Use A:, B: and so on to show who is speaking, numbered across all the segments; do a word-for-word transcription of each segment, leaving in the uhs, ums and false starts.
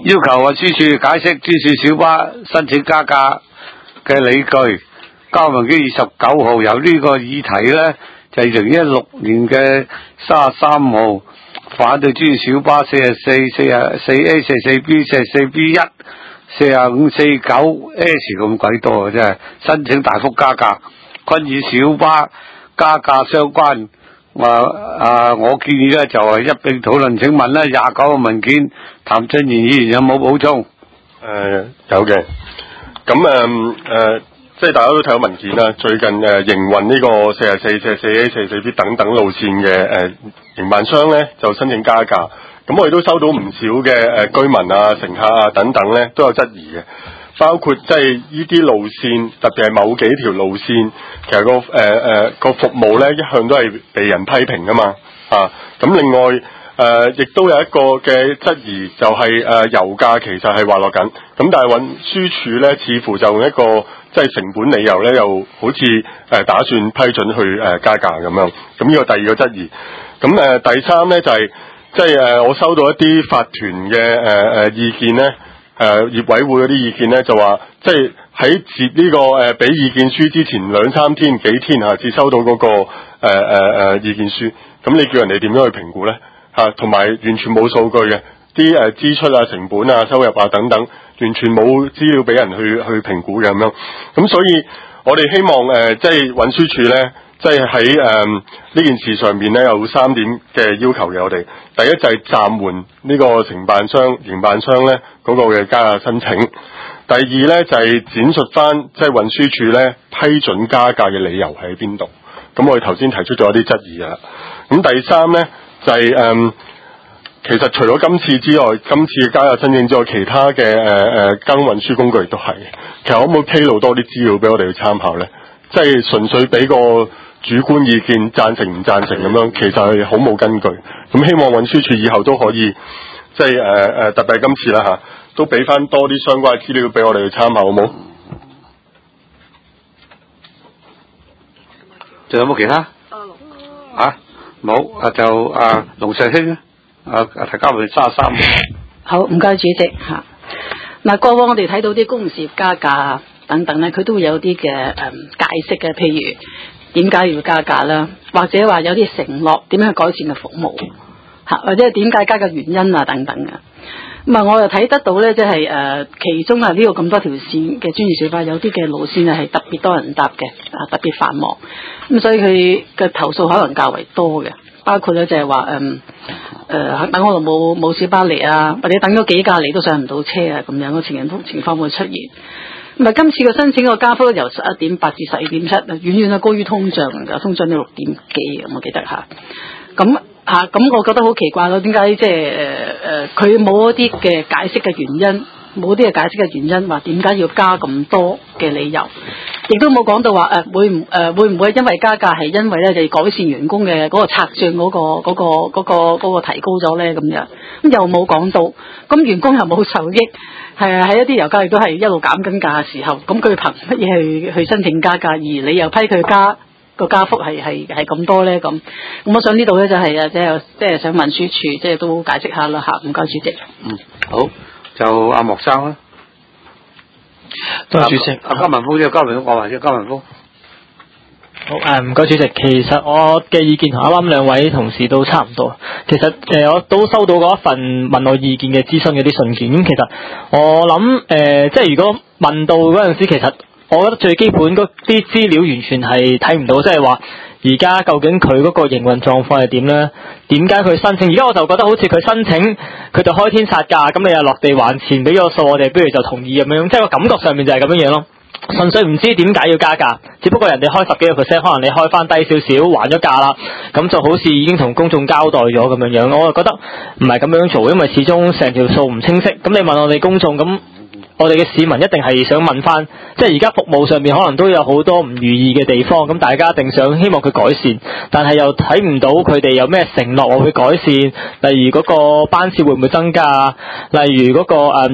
A: 要求運輸署解釋專線小巴申請加價嘅理據。交文機二十九號由呢個議題呢，就係二零一六年嘅三十三號反對專線小巴四十四、四十四 A、四十四 B、四十四 B 一、四十五、四九 S 咁鬼多嘅真係，申請大幅加價，均與小巴加價相關。啊啊！我建議咧就係一並討論。請問咧廿九個文件，譚俊賢議員有冇補充？誒、
B: 呃、有嘅。咁誒誒，即係大家都睇到文件啦。最近誒、呃、營運呢個四十四、四十四 A、四十四 B 等等路線嘅誒、呃、營辦商咧，就申請加價。咁我哋都收到唔少嘅誒、呃、居民啊、乘客啊等等咧，都有質疑嘅。包括即係呢啲路線，特別係某幾條路線，其實個誒誒個服務咧，一向都係被人批評噶嘛啊！咁另外誒，亦、呃、都有一個嘅質疑，就係、是、誒、呃、油價其實係滑落緊，咁但係運輸署咧，似乎就用一個即係成本理由咧，又好似誒、呃、打算批准去誒、呃、加價咁樣。咁呢個第二個質疑。咁誒、呃、第三咧就係、是、即係誒、呃、我收到一啲法團嘅誒誒意見咧。誒、呃、業委會嗰啲意見咧就話，即係喺接呢個誒俾、呃、意見書之前兩三天幾天嚇，至收到嗰、那個誒誒誒意見書。咁你叫人哋點樣去評估咧？嚇、啊，同埋完全冇數據嘅，啲誒支出啊、成本啊、收入啊等等，完全冇資料俾人去去評估嘅咁樣。咁所以我哋希望誒、呃，即係運輸署咧。即係喺誒呢件事上面咧，有三點嘅要求嘅我哋。第一就係暫緩呢個承辦商、營辦商咧嗰、那個嘅加價申請。第二咧就係、是、展述翻即係運輸署咧批准加價嘅理由喺邊度。咁我哋頭先提出咗一啲質疑啊。咁第三咧就係、是、誒、呃，其實除咗今次之外，今次嘅加價申請之外，其他嘅誒誒交通運輸工具亦都係。其實可唔可以披露多啲資料俾我哋去參考咧？即係純粹俾個主觀意見贊成唔贊成咁樣，其實係好冇根據。咁希望運輸署以後都可以，即係誒誒，特別係今次啦嚇，都俾翻多啲相關嘅資料俾我哋去參考，好冇？
A: 仲有冇其他？啊，冇啊就啊龍石興啊啊提交佢三十三。
C: 好，唔該主席嚇。嗱，過往我哋睇到啲公共事業加價等等咧，佢都會有啲嘅誒解釋嘅，譬如點解要加價啦，或者話有啲承諾點樣去改善嘅服務嚇，或者係點解加嘅原因啊等等嘅。咁啊，我又睇得到咧，即係誒其中啊呢個咁多條線嘅專業小巴，有啲嘅路線啊係特別多人搭嘅，啊特別繁忙，咁所以佢嘅投訴可能較為多嘅，包括咧就係話誒誒等我度冇冇小巴嚟啊，或者等咗幾架嚟都上唔到車啊，咁樣嘅情形情況會出現。咁啊，今次嘅申請個加幅由十一點八至十二點七，遠遠啊高於通脹㗎，通脹都六點幾咁，我記得嚇。咁嚇咁，我覺得好奇怪咯，點解即係誒誒佢冇一啲嘅解釋嘅原因，冇啲嘅解釋嘅原因話點解要加咁多嘅理由，亦都冇講到話誒、呃、會唔誒、呃、會唔會因為加價係因為咧就改善員工嘅嗰個拆賬嗰個嗰、嗰個嗰、嗰個嗰、嗰個提高咗咧咁樣，咁又冇講到，咁員工又冇受益。係啊，喺一啲油價亦都係一路減緊價嘅時候，咁佢憑乜嘢去去申請加價？而你又批佢加個加幅係係係咁多咧？咁咁，我想呢度咧就係啊，即係即係想運輸署即係都解釋下啦嚇。唔該主席。
A: 嗯，好，就阿莫生啦。
D: 多謝主席。
A: 阿嘉文峰，即係嘉文峰，我話即係嘉文峰。
D: 好誒，唔該主席。其實我嘅意見同啱啱兩位同事都差唔多。其實誒、呃，我都收到嗰一份問我意見嘅諮詢嗰啲信件。咁其實我諗誒、呃，即係如果問到嗰陣時，其實我覺得最基本嗰啲資料完全係睇唔到，即係話而家究竟佢嗰個營運狀況係點咧？點解佢申請？而家我就覺得好似佢申請，佢就開天殺價，咁你又落地還錢俾個數，我哋不如就同意咁樣，即係個感覺上面就係咁樣樣咯。純粹唔知點解要加價，只不過人哋開十幾個 percent， 可能你開翻低少少，還咗價啦，咁就好似已經同公眾交代咗咁樣樣。我就覺得唔係咁樣做，因為始終成條數唔清晰。咁你問我哋公眾，咁我哋嘅市民一定係想問翻，即係而家服務上面可能都有好多唔如意嘅地方，咁大家一定想希望佢改善，但係又睇唔到佢哋有咩承諾我會改善，例如嗰個班次會唔會增加，例如嗰、嗰個誒。呃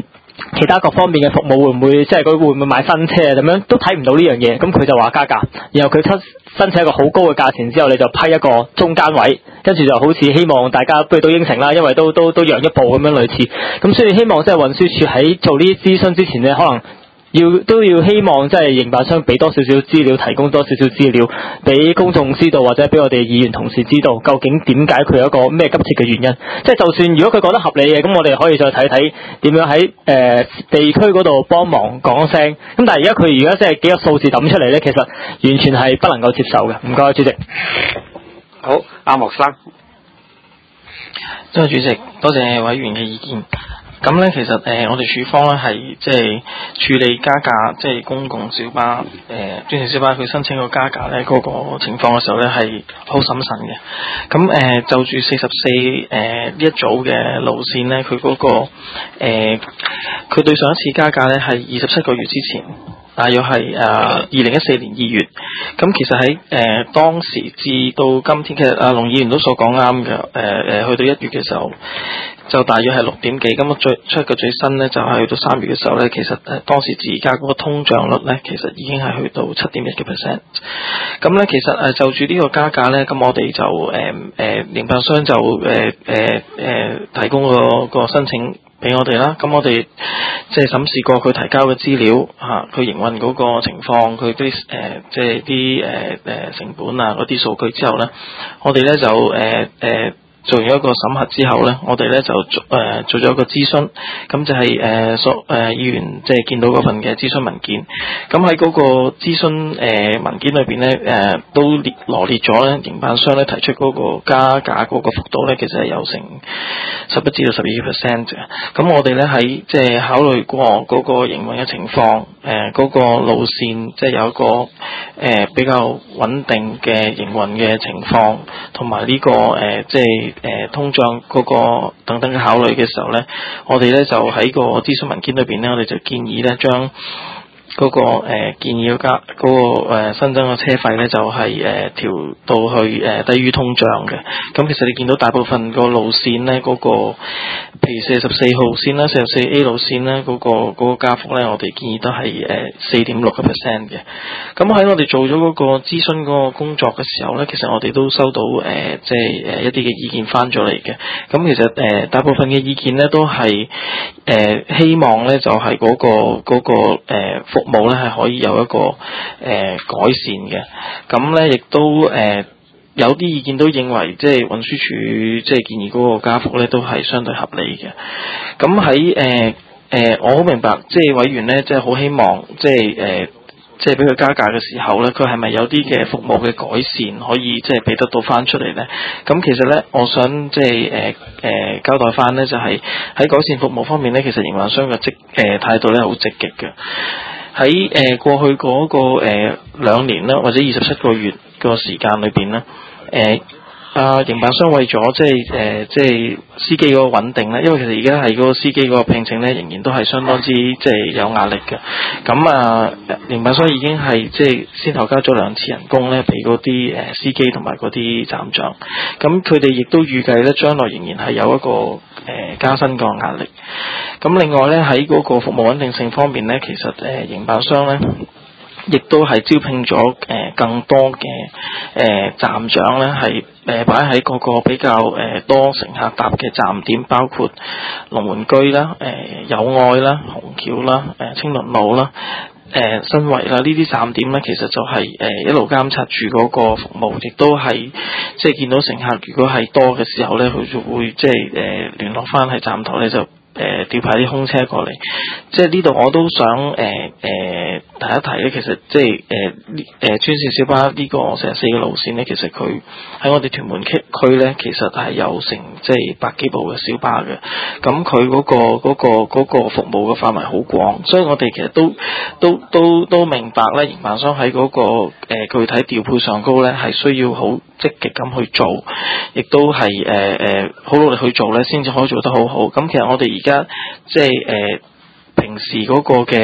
D: 其他各方面嘅服務會唔會即係佢會唔會買新車啊？咁樣都睇唔到呢樣嘢，咁佢就話加價，然後佢出申請一個好高嘅價錢之後，你就批一個中間位，跟住就好似希望大家不如都應承啦，因為都都都讓一步咁樣類似，咁所以希望即係運輸署喺做呢啲諮詢之前咧，可能要都要希望即係營辦商俾多少少資料，提供多少少資料俾公眾知道，或者俾我哋議員同事知道，究竟點解佢有一個咩急切嘅原因。即係就算如果佢覺得合理嘅，咁我哋可以再睇睇點樣喺誒、呃、地區嗰度幫忙講聲。咁但係而家佢而家即係幾個數字抌出嚟咧，其實完全係不能夠接受嘅。唔該，主席。
A: 好，阿莫生。
E: 多謝主席，多謝委員嘅意見。咁咧，其實誒、呃，我哋署方咧係即係處理加價，即係公共小巴誒、呃、專線小巴佢申請個加價咧嗰個情況嘅時候咧係好審慎嘅。咁誒、呃、就住四十四誒呢一組嘅路線咧，佢嗰、那個誒佢、呃、對上一次加價咧係二十七個月之前。大約係誒二零一四年二月，咁其實喺誒、呃、當時至到今天，其實阿龍議員都所講啱嘅，誒、呃、誒去到一月嘅時候，就大約係六點幾，咁最出嘅最新咧就係、是、去到三月嘅時候咧，其實誒當時至而家嗰個通脹率咧，其實已經係去到七點一嘅 percent。咁咧其實誒就住呢個加價咧，咁我哋就誒誒營辦商就誒誒誒提供個個申請俾我哋啦，咁我哋即係審視過佢提交嘅資料嚇，佢營運嗰個情況，佢啲誒即係啲誒誒成本啊嗰啲數據之後咧，我哋咧就誒誒。呃呃做完一個審核之後咧，我哋咧就做誒、呃、做咗一個諮詢，咁就係、是、誒、呃、所誒、呃、議員即係見到嗰份嘅諮詢文件。咁喺嗰個諮詢誒、呃、文件裏邊咧，誒、呃、都列羅列咗咧，營辦商咧提出嗰個加價嗰個幅度咧，其實係有成十一至到十二個 percent 嘅。咁我哋咧喺即係考慮過嗰個營運嘅情況，誒、呃、嗰、那個路線即係有一個誒、呃、比較穩定嘅營運嘅情況，同埋呢個誒、呃、即係。誒、呃、通脹嗰個等等嘅考慮嘅時候咧，我哋咧就喺個諮詢文件裏邊咧，我哋就建議咧將嗰、那個、呃、建議嘅加嗰個、呃、新增嘅車費咧，就係、是、誒、呃、調到去誒、呃、低於通脹嘅。咁其實你見到大部分個路線咧，嗰、那個譬如四十四號線啦、四十四 A 路線咧，嗰、那個嗰、那個加幅咧，我哋建議都係誒四點六個 percent 嘅。咁喺我哋做咗嗰個諮詢嗰個工作嘅時候咧，其實我哋都收到誒、呃、即係誒一啲嘅意見翻咗嚟嘅。咁其實誒、呃、大部分嘅意見咧都係誒、呃、希望咧就係、是、嗰、那個嗰、那個誒、呃、服務咧係可以有一個誒、呃、改善嘅。咁咧亦都誒。呃有啲意見都認為，即係運輸署即係建議嗰個加幅咧，都係相對合理嘅。咁喺誒誒，我好明白，即係委員咧，即係好希望，即係誒，即係俾佢加價嘅時候咧，佢係咪有啲嘅服務嘅改善可以即係俾得到翻出嚟咧？咁其實咧，我想即係誒誒交代翻咧，就係、是、喺改善服務方面咧，其實營辦商嘅積誒態度咧好積極嘅。喺誒、呃、過去嗰、那個誒兩、呃、年啦，或者二十七個月個時間裏邊咧。誒，啊，營辦商為咗即係誒，即係司機嗰個穩定咧，因為其實而家係嗰個司機嗰個聘請咧，仍然都係相當之即係有壓力嘅。咁啊，營辦商已經係即係先後交咗兩次人工咧，俾嗰啲誒司機同埋嗰啲站長。咁佢哋亦都預計咧，將來仍然係有一個誒、呃、加薪個壓力。咁另外咧，喺嗰個服務穩定性方面咧，其實誒營辦商咧。亦都係招聘咗誒、呃、更多嘅誒、呃、站長咧，係誒擺喺嗰個比較誒、呃、多乘客搭嘅站點，包括龍門居啦、誒、呃、友愛啦、虹橋啦、誒、呃、青龍路啦、誒、呃、新圍啦，呢啲站點咧，其實就係、是、誒、呃、一路監察住嗰個服務，亦都係即係見到乘客如果係多嘅時候咧，佢就會即係誒聯絡翻喺站台咧就。誒、呃、調派啲空車過嚟，即係呢度我都想誒誒、呃呃、提一提咧，其實即係誒誒專線小巴呢個四十四個路線咧，其實佢喺我哋屯門區區咧，其實係有成即係百幾部嘅小巴嘅，咁佢嗰個嗰、嗰個嗰個服務嘅範圍好廣，所以我哋其實都都都都明白咧，營辦商喺嗰、嗰個、呃、具體調配上高咧，係需要好積極咁去做，亦都係誒誒好努力去做咧，先至可以做得好好。咁其實我哋而家即係誒平時嗰個嘅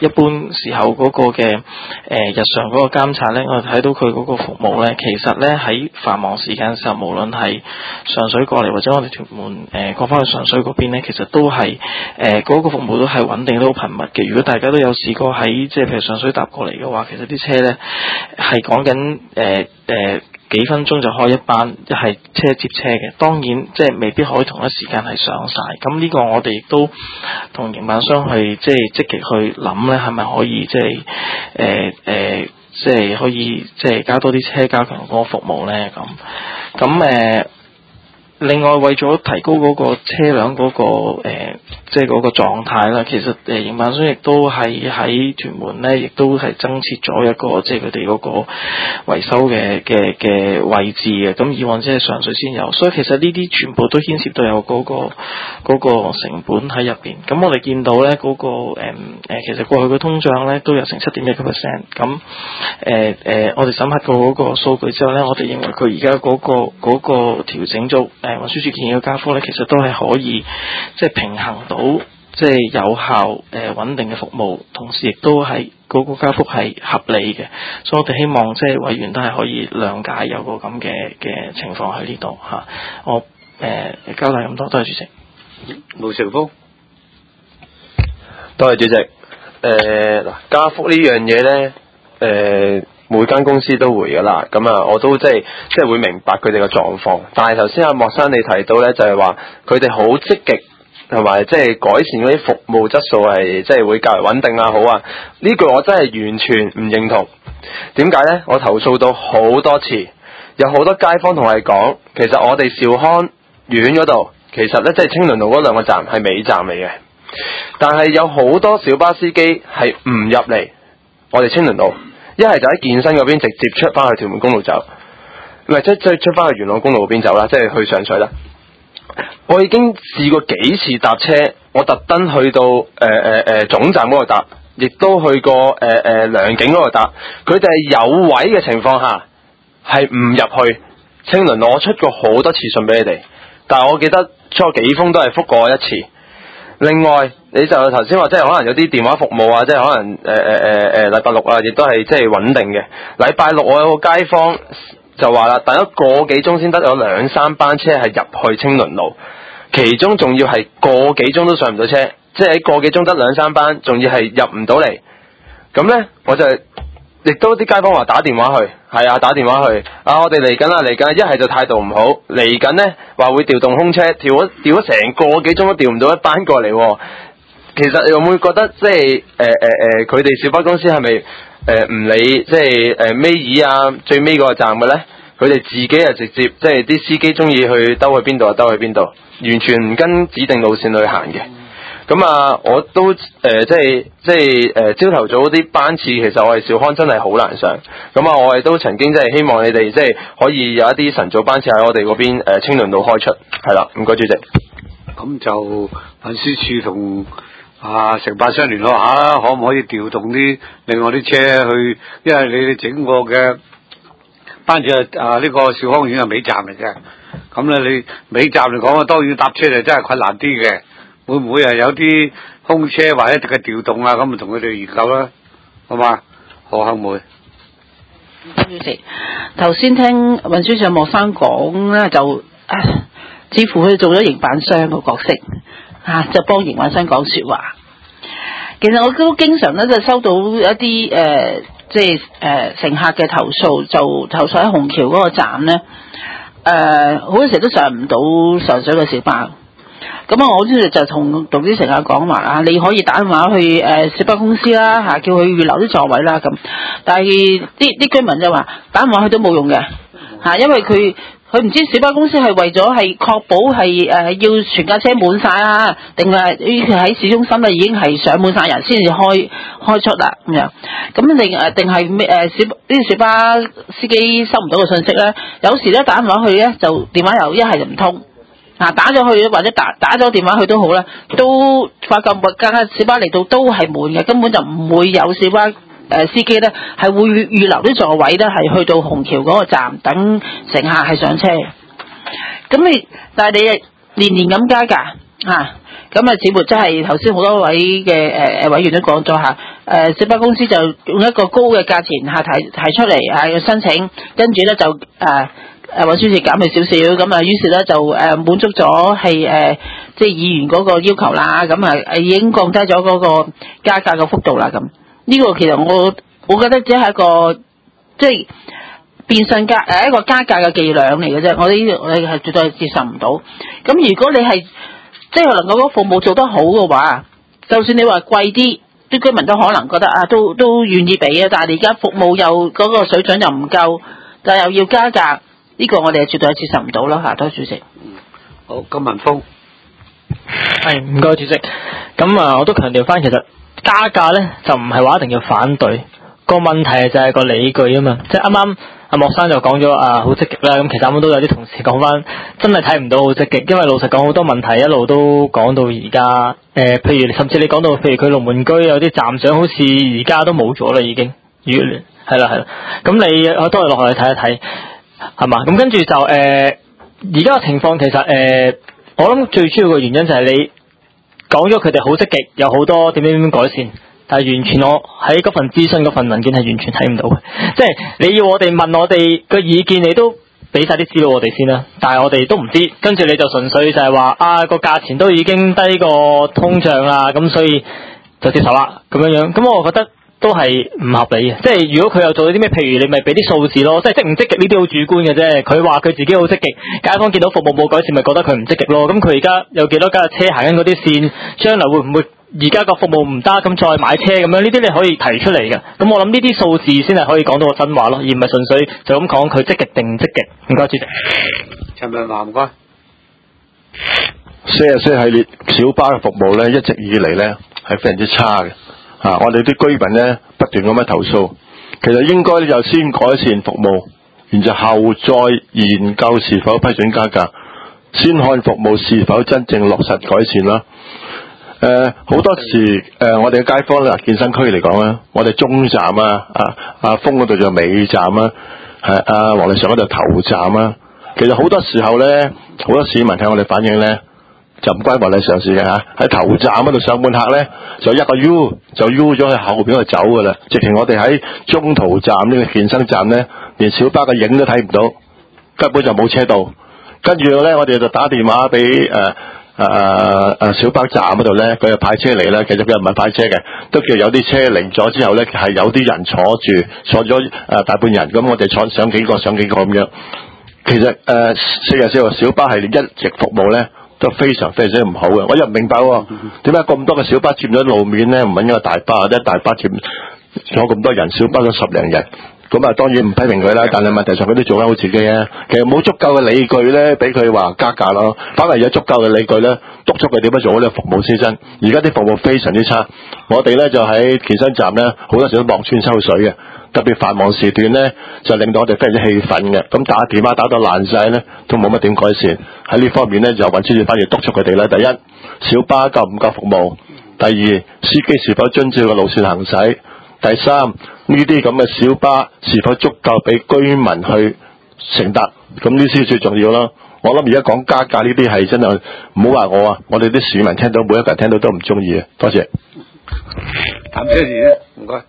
E: 一般時候嗰個嘅誒、呃、日常嗰個監察咧，我哋睇到佢嗰個服務咧，其實咧喺繁忙時間嘅時候，無論係上水過嚟或者我哋屯門誒過翻去上水嗰邊咧，其實都係誒嗰個服務都係穩定都好頻密嘅。如果大家都有試過喺即係譬如上水搭過嚟嘅話，其實啲車咧係講緊誒誒幾分鐘就開一班，一係車接車嘅。當然即係未必可以同一時間係上晒。咁呢個我哋亦都同營辦商去即係積極去諗咧，係咪可以即係誒誒，即係可以即係加多啲車，加強嗰個服務咧？咁咁誒。另外為咗提高嗰個車輛嗰、嗰個、呃、即係嗰個狀態啦，其實誒營辦商亦都係喺屯門咧，亦都係增設咗一個即係佢哋嗰個維修嘅嘅嘅位置嘅。咁以往即係上水先有，所以其實呢啲全部都牽涉到有嗰、嗰個嗰、嗰個成本喺入邊。咁我哋見到咧嗰、嗰個誒、呃、其實過去嘅通脹咧都有成七點一個 percent。咁誒誒，我哋審核過嗰個數據之後咧，我哋認為佢而家嗰個嗰、嗰個調整咗。誒運輸署建議嘅加幅咧，其實都係可以即係平衡到即係有效誒、呃、穩定嘅服務，同時亦都係嗰個加幅係合理嘅，所以我哋希望即係委員都係可以諒解有個咁嘅嘅情況喺呢度嚇。我誒、呃、交代咁多，多謝主席。
A: 盧成峰，
F: 多謝主席。誒、呃、嗱，加幅呢樣嘢咧，誒、呃。每間公司都會噶啦，咁啊，我都即係即係會明白佢哋嘅狀況。但係頭先阿莫生你提到咧，就係話佢哋好積極，同埋即係改善嗰啲服務質素係即係會較為穩定啊，好啊。呢句我真係完全唔認同。點解咧？我投訴到好多次，有好多街坊同我哋講，其實我哋兆康苑嗰度，其實咧即係青倫路嗰兩個站係尾站嚟嘅，但係有好多小巴司機係唔入嚟我哋青倫路。一係就喺健身嗰邊直接出翻去屯門公路走，唔係即即係出翻去元朗公路嗰邊走啦，即係去上水啦。我已經試過幾次搭車，我特登去到誒誒誒總站嗰度搭，亦都去過誒誒良景嗰度搭。佢哋係有位嘅情況下係唔入去青倫路。我出過好多次信俾你哋，但係我記得出過幾封都係覆過我一次。另外，你就頭先話，即係可能有啲電話服務啊，即係可能誒誒誒誒禮拜六啊，亦都係即係穩定嘅。禮拜六我有個街坊就話啦，等咗個幾鐘先得有兩三班車係入去青倫路，其中仲要係個幾鐘都上唔到車，即係喺個幾鐘得兩三班，仲要係入唔到嚟。咁咧，我就亦都啲街坊話打電話去，係啊，打電話去啊，我哋嚟緊啦，嚟緊，一係就態度唔好，嚟緊咧話會調動空車，調咗調咗成個幾鐘都調唔到一班過嚟。其實你會唔會覺得即係誒誒誒，佢哋小巴公司係咪誒唔理即係誒尾二啊最尾嗰個站嘅咧？佢哋自己啊直接即係啲司機中意去兜去邊度就兜去邊度，完全唔跟指定路線去行嘅。咁啊，我都誒、呃、即係即係誒朝頭早啲班次，其實我哋兆康真係好難上。咁啊，我哋都曾經即係希望你哋即係可以有一啲晨早班次喺我哋嗰邊誒青倫路開出，係啦，唔該主席。
A: 咁就運輸署同啊承辦商聯絡下啦，可唔可以調動啲另外啲車去？因為你哋整個嘅班次啊呢、這個兆康苑係尾站嚟嘅，咁咧你尾站嚟講啊，當然搭車就真係困難啲嘅。會唔會係有啲空車或者嘅調動啊？咁咪同佢哋研究啦，好嘛？何幸梅，
C: 主席，頭先聽運輸署莫生講咧，就啊，似乎佢做咗營辦商個角色，啊，就幫營辦商講說話。其實我都經常咧就收到一啲誒、呃，即係誒、呃、乘客嘅投訴，就投訴喺紅橋嗰個站咧，誒、呃，好多時都上唔到上水嘅小巴。咁啊，我呢就同同啲乘客講話啊，你可以打電話去誒小巴公司啦嚇，叫佢預留啲座位啦咁。但係啲啲居民就話打電話去都冇用嘅嚇，因為佢佢唔知小巴公司係為咗係確保係誒要全架車滿晒啊，定係喺市中心咧已經係上滿晒人先至開開出啦咁樣。咁定誒定係咩誒小呢啲小巴司機收唔到個信息咧？有時咧打電話去咧就電話又一係就唔通。嗱，打咗去或者打打咗電話去都好啦，都發覺架小巴嚟到都係滿嘅，根本就唔會有小巴誒、呃、司機咧係會預留啲座位咧係去到紅橋嗰個站等乘客係上車。咁你但係你年年咁加價嚇，咁啊似乎真係頭先好多位嘅誒誒委員都講咗嚇，誒、
G: 誒小巴公司就用一個高嘅價錢嚇提提出嚟嚇嘅申請，跟住咧就誒誒運輸署減佢少少，咁啊於是咧就誒、呃、滿足咗係誒即係議員嗰個要求啦，咁啊已經降低咗嗰個加價嘅幅度啦咁。呢、這個其實我我覺得只係一個即係變相加誒一個加價嘅伎倆嚟嘅啫，我哋呢我哋係絕對係接受唔到。咁如果你係即係能夠嗰個服務做得好嘅話，就算你話貴啲，啲居民都可能覺得啊，都都願意俾啊。但係你而家服務又嗰、那個水準又唔夠，但係又要加價，呢、這個我哋係絕對係接受唔到啦嚇。多謝主席。
A: 好，金文峰。
D: 係唔該主席。咁啊，我都強調翻，其實加價咧就唔係話一定要反對，個問題就係個理據啊嘛。即係啱啱阿莫生就講咗啊，好積極啦。咁其實啱啱都有啲同事講翻，真係睇唔到好積極，因為老實講好多問題一路都講到而家。誒、呃，譬如甚至你講到，譬如佢龍門居有啲站長，好似而家都冇咗啦，已經越嚟係啦係啦。咁你我都係落去睇一睇，係嘛？咁跟住就誒，而家嘅情況其實誒、呃，我諗最主要嘅原因就係你講咗佢哋好積極，有好多點點點改善。但係完全我喺嗰份諮詢嗰份文件係完全睇唔到嘅，即係你要我哋問我哋嘅意見，你都俾晒啲資料我哋先啦。但係我哋都唔知，跟住你就純粹就係話啊個價錢都已經低過通脹啦，咁所以就接受啦咁樣樣。咁我覺得都係唔合理嘅。即係如果佢有做到啲咩，譬如你咪俾啲數字咯，即係積唔積極呢啲好主觀嘅啫。佢話佢自己好積極，街坊見到服務冇改善，咪覺得佢唔積極咯。咁佢而家有幾多架車行緊嗰啲線，將來會唔會？而家個服務唔得，咁再買車咁樣，呢啲你可以提出嚟嘅。咁我諗呢啲數字先係可以講到個真話咯，而唔係純粹就咁講佢積極定唔積極。唔該，主席。
A: 陳文華唔該。
H: 四十四系列小巴嘅服務咧，一直以嚟咧係非常之差嘅。啊，我哋啲居民咧不斷咁樣投訴，其實應該就先改善服務，然之後再研究是否批准加價，先看服務是否真正落實改善啦。誒、呃、好多時誒、呃，我哋嘅街坊咧，健身區嚟講咧，我哋中站啊，啊阿峰嗰度就尾站啊，係阿黃麗常嗰度頭站啊。其實好多時候咧，好多市民睇我哋反映咧，就唔關黃麗常事嘅嚇。喺頭站嗰度上半客咧，就一個 U 就 U 咗去後邊度走噶啦。直情我哋喺中途站呢、呢個健身站咧，連小巴嘅影都睇唔到，根本就冇車道。跟住咧，我哋就打電話俾誒。呃誒誒誒小巴站嗰度咧，佢又派車嚟咧，其實佢又唔係派車嘅，都叫有啲車嚟咗之後咧，係有啲人坐住，坐咗誒、呃、大半人，咁我哋坐上幾個上幾個咁樣。其實誒四十四號小巴系列一直服務咧都非常非常之唔好嘅，我又唔明白點解咁多嘅小巴佔咗路面咧，唔揾一個大巴，一大巴佔咗咁多人，小巴咗十零人。咁啊，當然唔批評佢啦，但係問題上佢都做得好自己啊。其實冇足夠嘅理據咧，俾佢話加價咯。反而有足夠嘅理據咧，督促佢點樣做呢個服務先真。而家啲服務非常之差，我哋咧就喺健身站咧，好多時都望穿秋水嘅。特別繁忙時段咧，就令到我哋非常之氣憤嘅。咁打電話打到爛晒咧，都冇乜點改善。喺呢方面咧，就運輸署反而督促佢哋啦。第一，小巴夠唔夠服務？第二，司機是否遵照個路線行駛？第三，呢啲咁嘅小巴是否足夠俾居民去乘搭？咁呢啲先最重要咯。我諗而家講加價呢啲係真係唔好話我啊，我哋啲市民聽到，每一個人聽到都唔中意啊。多謝。
A: 譚車士咧，唔該。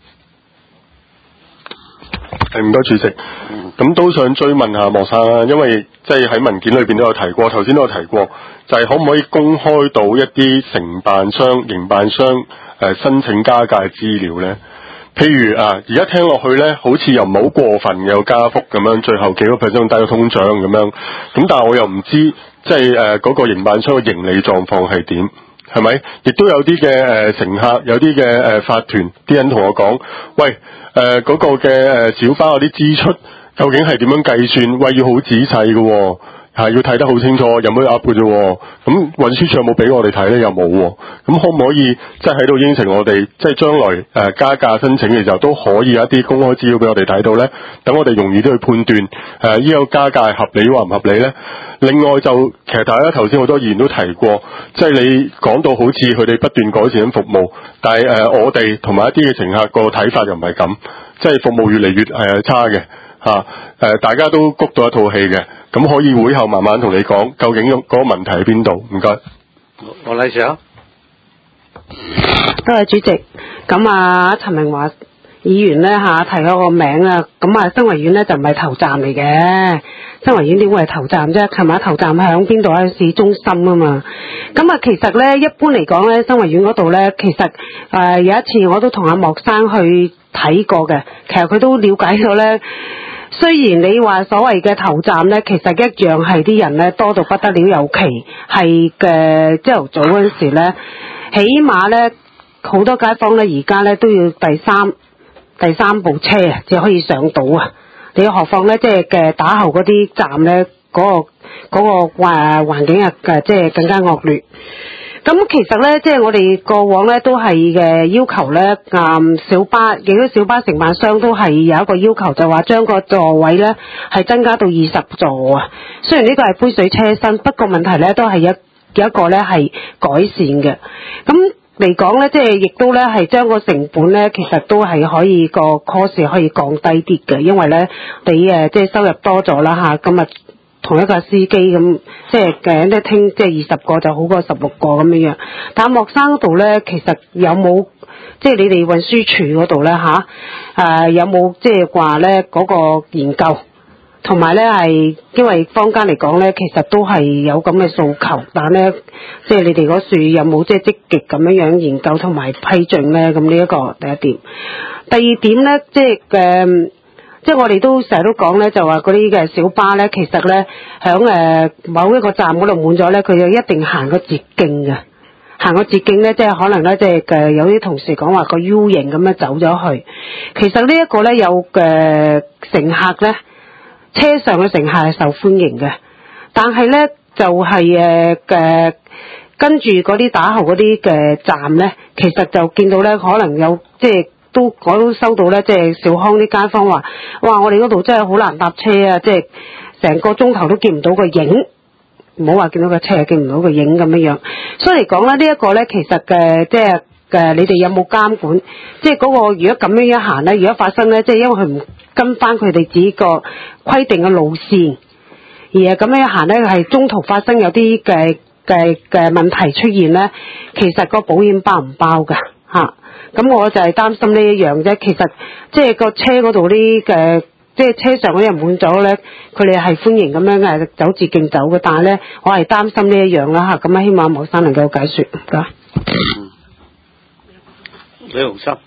B: 係唔該主席。咁都想追問下莫生啦，因為即係喺文件裏邊都有提過，頭先都有提過，就係、是、可唔可以公開到一啲承辦商、營辦商誒、呃、申請加價嘅資料咧？譬如啊，而家聽落去咧，好似又唔係好過分嘅，有加幅咁樣，最後幾個 percent 低過通脹咁樣。咁但係我又唔知，即係誒嗰個營辦商嘅盈利狀況係點，係咪？亦都有啲嘅誒乘客，有啲嘅誒法團，啲人同我講，喂誒嗰、呃那個嘅誒小巴嗰啲支出究竟係點樣計算？喂，要好仔細嘅喎。係要睇得好清楚，有冇噏嘅啫？咁運輸署有冇俾我哋睇咧？又冇喎。咁可唔可以即係喺度應承我哋，即係將來誒、呃、加價申請嘅時候都可以有一啲公開資料俾我哋睇到咧？等我哋容易啲去判斷誒呢個加價係合理或唔合理咧？另外就其實大家頭先好多議員都提過，即係你講到好似佢哋不斷改善緊服務，但係誒、呃、我哋同埋一啲嘅乘客個睇法又唔係咁，即係服務越嚟越係、呃、差嘅嚇誒、呃，大家都谷到一套戲嘅。咁可以會後慢慢同你講，究竟嗰個問題喺邊度？唔該。
A: 黃麗常。
G: 多謝主席。
I: 咁啊，陳明華議員咧嚇提咗個名啊，咁啊，新圍苑咧就唔係頭站嚟嘅，新圍苑點會係頭站啫？琴晚頭站響邊度啊？市中心啊嘛。咁啊，其實咧一般嚟講咧，新圍苑嗰度咧，其實誒、呃、有一次我都同阿莫生去睇過嘅，其實佢都了解到咧。雖然你話所謂嘅頭站咧，其實一樣係啲人咧多到不得了，尤其係嘅朝頭早嗰陣時咧，起碼咧好多街坊咧而家咧都要第三第三部車啊，至可以上到啊！你何況咧，即係嘅打後嗰啲站咧，嗰、嗰個嗰、嗰個環環境啊，嘅即係更加惡劣。咁其實咧，即係我哋過往咧都係嘅要求咧，嗯，小巴亦都小巴承辦商都係有一個要求，就話將個座位咧係增加到二十座啊。雖然呢個係杯水車薪，不過問題咧都係一有一個咧係改善嘅。咁嚟講咧，即係亦都咧係將個成本咧，其實都係可以個 cost 可以降低啲嘅，因為咧你誒即係收入多咗啦嚇，今日。同一個司機咁，即係嘅咧聽，即係二十個就好過十六個咁樣樣。但莫生嗰度咧，其實有冇即係你哋運輸署嗰度咧嚇？誒有冇即係話咧嗰個研究，同埋咧係因為坊間嚟講咧，其實都係有咁嘅訴求，但咧即係你哋嗰處有冇即係積極咁樣樣研究同埋批准咧？咁呢一個第一點。第二點咧，即係嘅。即係我哋都成日都講咧，就話嗰啲嘅小巴咧，其實咧響誒某一個站嗰度滿咗咧，佢就一定行個捷徑嘅，行個捷徑咧，即係可能咧，即係誒有啲同事講話個 U 型咁樣走咗去。其實呢一個咧有嘅乘客咧，車上嘅乘客係受歡迎嘅，但係咧就係誒嘅跟住嗰啲打後嗰啲嘅站咧，其實就見到咧可能有即係。都我都收到咧，即係兆康啲街坊話，哇！我哋嗰度真係好難搭車啊，即係成個鐘頭都見唔到個影，唔好話見到個車，見唔到個影咁樣樣。所以嚟講咧，呢一個咧，其實嘅即係嘅，你哋有冇監管？即係嗰個如果咁樣樣行咧，如果發生咧，即係因為佢唔跟翻佢哋自己個規定嘅路線，而係咁樣行咧，係中途發生有啲嘅嘅嘅問題出現咧，其實個保險包唔包㗎嚇？咁我就係擔心呢一樣啫。其實即係個車嗰度啲嘅，即係車上嗰啲人滿咗咧，佢哋係歡迎咁樣誒走捷徑走嘅。但係咧，我係擔心呢一樣啦嚇。咁啊，希望莫生能夠解説。唔該。
A: 嗯。李洪生。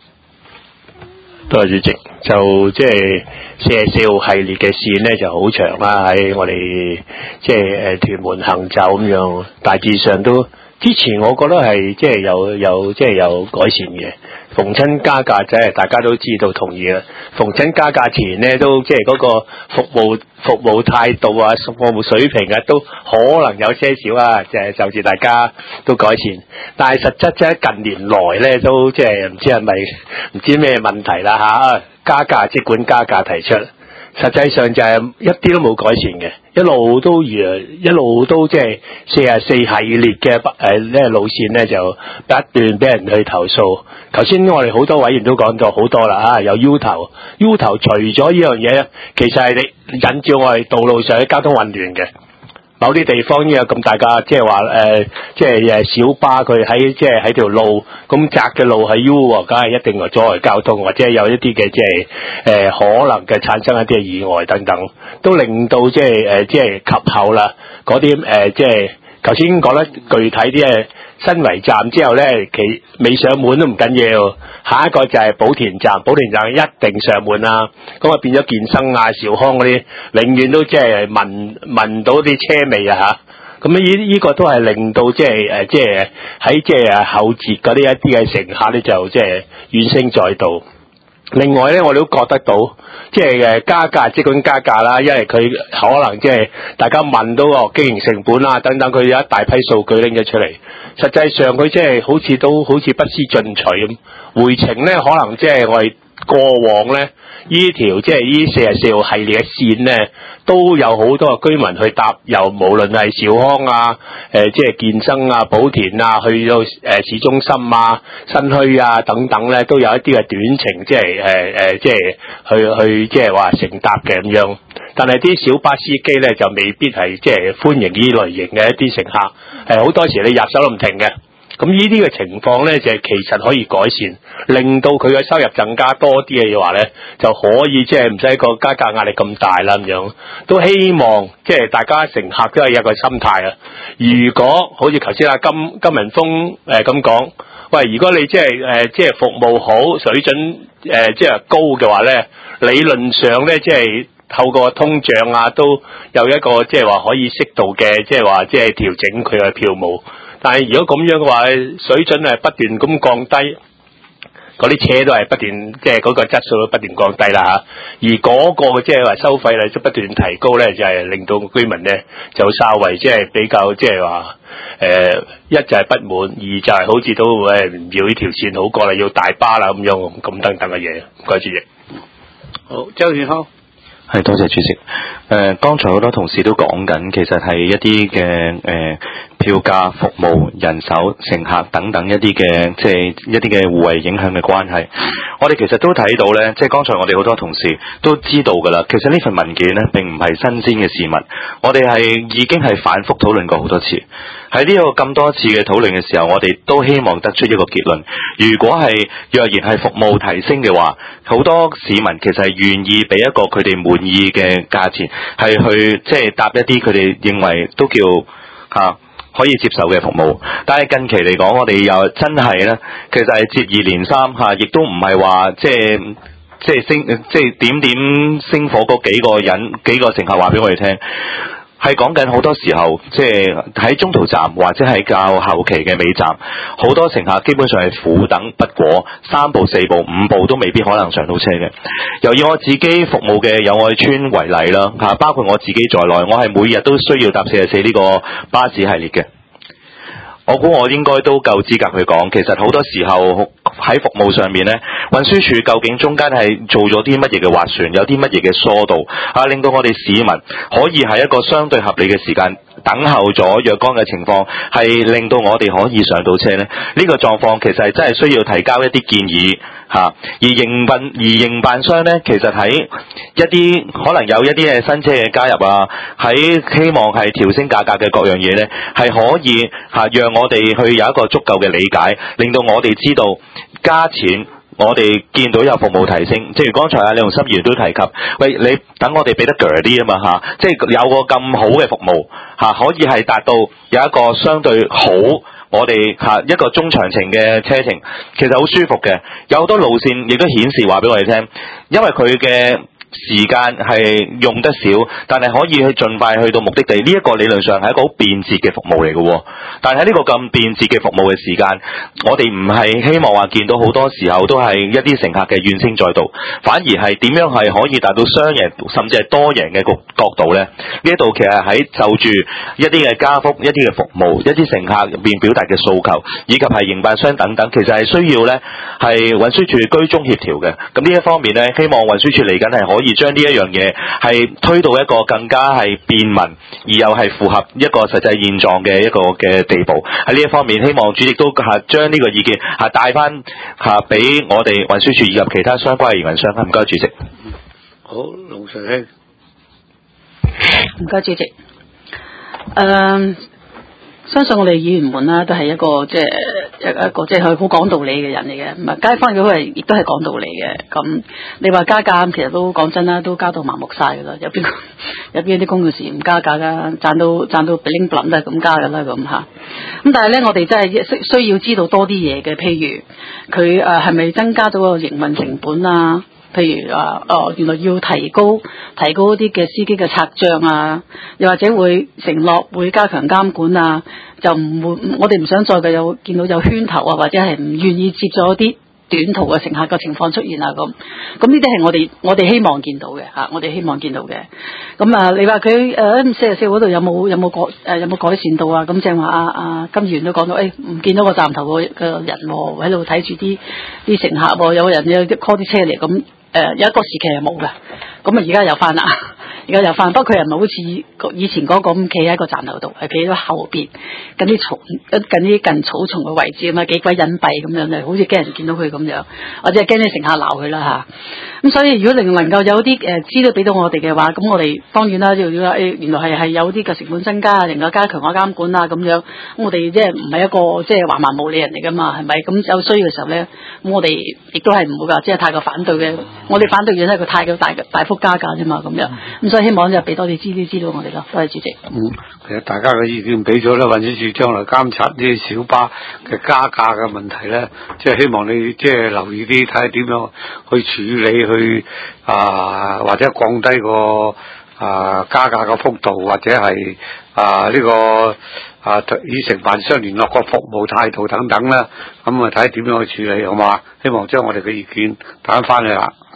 J: 多謝主席。就即係四十四號系列嘅線咧就好長啦，喺我哋即係誒屯門行走咁樣，大致上都。之前我覺得係即係有有即係有改善嘅，逢親加價即係大家都知道同意啦。逢親加價前咧都即係嗰個服務服務態度啊、服務水平啊都可能有些少啊，就係就住大家都改善。但係實質即係近年來咧都即係唔知係咪唔知咩問題啦嚇，加價即管加價提出。實際上就係一啲都冇改善嘅，一路都如一路都即係四十四系列嘅誒呢路線咧，就不斷俾人去投訴。頭先我哋好多委員都講咗好多啦啊，有 U 頭 U 頭，除咗呢樣嘢咧，其實係你引致我哋道路上嘅交通混亂嘅。某啲地方有咁大架，即係話誒，即係誒小巴佢喺即係喺條路咁窄嘅路係 U 喎，梗係一定係阻礙交通，或者有一啲嘅即係誒可能嘅產生一啲嘅意外等等，都令到即係誒即係及後啦嗰啲誒即係頭先講得具體啲嘅新圍站之後咧，其未上滿都唔緊要，下一個就係寶田站，寶田站一定上滿啦。咁啊變咗健身啊、兆康嗰啲，永遠都即係聞聞到啲車味啊嚇。咁呢呢個都係令到即係誒即係喺即係後節嗰啲一啲嘅乘客咧就即係怨聲載道。另外咧，我哋都覺得到，即係誒加價即管加價啦，因為佢可能即係大家問到個經營成本啊等等，佢有一大批數據拎咗出嚟。實際上佢即係好似都好似不思進取咁，回程咧可能即係我哋過往咧呢條即係呢四十四號系列嘅線咧，都有好多嘅居民去搭，由無論係兆康啊、誒即係健身啊、寶田啊，去到誒市中心啊、新墟啊等等咧，都有一啲嘅短程，即係誒誒即係去去即係話乘搭嘅咁樣。但係啲小巴司機咧就未必係即係歡迎呢類型嘅一啲乘客，誒好多時你入手都唔停嘅。 咁呢啲嘅情況咧，就係其實可以改善，令到佢嘅收入更加多啲嘅話咧，就可以即係唔使個加價壓力咁大啦咁樣。都希望即係大家乘客都係有個心態啊。如果好似頭先阿金金文峰誒咁講，喂，如果你即係誒即係服務好，水準誒即係高嘅話咧，理論上咧即係透過通脹啊，都有一個即係話可以適度嘅即係話即係調整佢嘅票務。但係如果咁樣嘅話，水準係不斷咁降低，嗰啲車都係不斷即係嗰個質素都不斷降低啦嚇。而嗰個即係話收費咧，就不斷提高咧，就係令到居民咧就稍為即係比較即係話誒一就係不滿，二就係好似都誒唔要呢條線好過啦，要大巴啦咁樣咁等等嘅嘢。唔該主席。
A: 好，周健康。
K: 係，多謝主席。誒、呃，剛才好多同事都講緊，其實係一啲嘅誒票價、服務、人手、乘客等等一啲嘅，即係一啲嘅互為影響嘅關係。我哋其實都睇到呢，即係剛才我哋好多同事都知道㗎啦。其實呢份文件呢並唔係新鮮嘅事物，我哋係已經係反覆討論過好多次。喺呢個咁多次嘅討論嘅時候，我哋都希望得出一個結論。如果係若然係服務提升嘅話，好多市民其實係願意俾一個佢哋滿意嘅價錢，係去即係搭一啲佢哋認為都叫嚇、啊、可以接受嘅服務。但係近期嚟講，我哋又真係咧，其實係接二連三嚇，亦、啊、都唔係話即係即係升即係點點星火嗰幾個人幾個乘客話俾我哋聽。係講緊好多時候，即係喺中途站或者係較後期嘅尾站，好多乘客基本上係苦等不果，三步四步五步都未必可能上到車嘅。又以我自己服務嘅友愛邨為例啦，嚇，包括我自己在內，我係每日都需要搭四十四呢個巴士系列嘅。我估我應該都夠資格去講，其實好多時候喺服務上面呢，運輸署究竟中間係做咗啲乜嘢嘅劃船，有啲乜嘢嘅疏導啊，令到我哋市民可以喺一個相對合理嘅時間等候咗若干嘅情況，係令到我哋可以上到車呢。呢、呢個狀況其實係真係需要提交一啲建議嚇、啊，而營辦而營辦商呢，其實喺一啲可能有一啲嘅新車嘅加入啊，喺希望係調升價格嘅各樣嘢呢，係可以嚇、啊、讓我哋去有一個足夠嘅理解，令到我哋知道加錢。我哋見到有服務提升，正如剛才啊李鴻心議員都提及，喂，你等我哋俾得鋸啲啊嘛嚇，即係有個咁好嘅服務嚇、啊，可以係達到有一個相對好，我哋嚇、啊、一個中長程嘅車程，其實好舒服嘅，有好多路線亦都顯示話俾我哋聽，因為佢嘅時間係用得少，但係可以去盡快去到目的地。呢一個理論上係一個好便捷嘅服務嚟嘅，但係喺呢個咁便捷嘅服務嘅時間，我哋唔係希望話見到好多時候都係一啲乘客嘅怨聲載道，反而係點樣係可以達到雙贏甚至係多贏嘅角角度呢？呢一度其實喺就住一啲嘅加幅、一啲嘅服務、一啲乘客入邊表達嘅訴求，以及係營辦商等等，其實係需要呢係運輸署居中協調嘅。咁呢一方面呢，希望運輸署嚟緊係可。可以將呢一樣嘢係推到一個更加係便民，而又係符合一個實際現狀嘅一個嘅地步。喺呢一方面，希望主席都係將呢個意見係帶翻嚇俾我哋運輸署以及其他相關嘅營運商。唔該，主席。
A: 好，龍常兄。
C: 唔該，主席。誒、呃。相信我哋議員們啦，都係一個即係一一個即係好講道理嘅人嚟嘅，唔係街坊佢係亦都係講道理嘅。咁你話加價，其實都講真啦，都加到麻木晒㗎啦。有邊有邊啲公共事業唔加價㗎？賺到賺到 bling bling 都係咁加㗎啦，咁嚇。咁但係咧，我哋真係需需要知道多啲嘢嘅，譬如佢誒係咪增加咗個營運成本啊？譬如啊，哦，原來要提高提高啲嘅司機嘅拆賬啊，又或者會承諾會加強監管啊，就唔會我哋唔想再嘅有見到有圈頭啊，或者係唔願意接咗啲短途嘅乘客嘅情況出現啊，咁咁呢啲係我哋我哋希望見到嘅嚇，我哋希望見到嘅。咁啊，你話佢誒四十四嗰度有冇有冇改誒有冇改善到啊？咁正話啊啊金議員都講到，誒唔見到個站頭個個人喎，喺度睇住啲啲乘客喎，有人有 call 啲車嚟咁。誒、呃、有一個時期係冇嘅，咁啊而家有翻啦， 而家又翻，不過佢又唔係好似以前嗰個咁企喺個站頭度，係企喺後邊近啲草近啲近草叢嘅位置啊嘛，幾鬼隱蔽咁樣嘅，好似驚人見到佢咁樣，或者係驚啲乘客鬧佢啦嚇。咁所以如果能能夠有啲誒資料俾到我哋嘅話，咁我哋當然啦，要要誒原來係係有啲嘅成本增加啊，能夠加強個監管啊咁樣。咁我哋即係唔係一個即係橫蠻無理人嚟噶嘛，係咪？咁有需要嘅時候咧，咁我哋亦都係唔會話即係太過反對嘅。我哋反對嘅係佢太過大大幅加價啫嘛，咁樣。咁所以希望就俾多啲資料資料我哋咯。多謝主席。
A: 嗯，其實大家嘅意見俾咗啦，運輸署將來監察啲小巴嘅加價嘅問題咧，即係希望你即係留意啲，睇下點樣去處理，去啊或者降低個啊加價嘅幅度，或者係啊呢個啊與承辦商聯絡個服務態度等等啦，咁啊睇下點樣去處理，好嘛？希望將我哋嘅意見打翻翻去啦。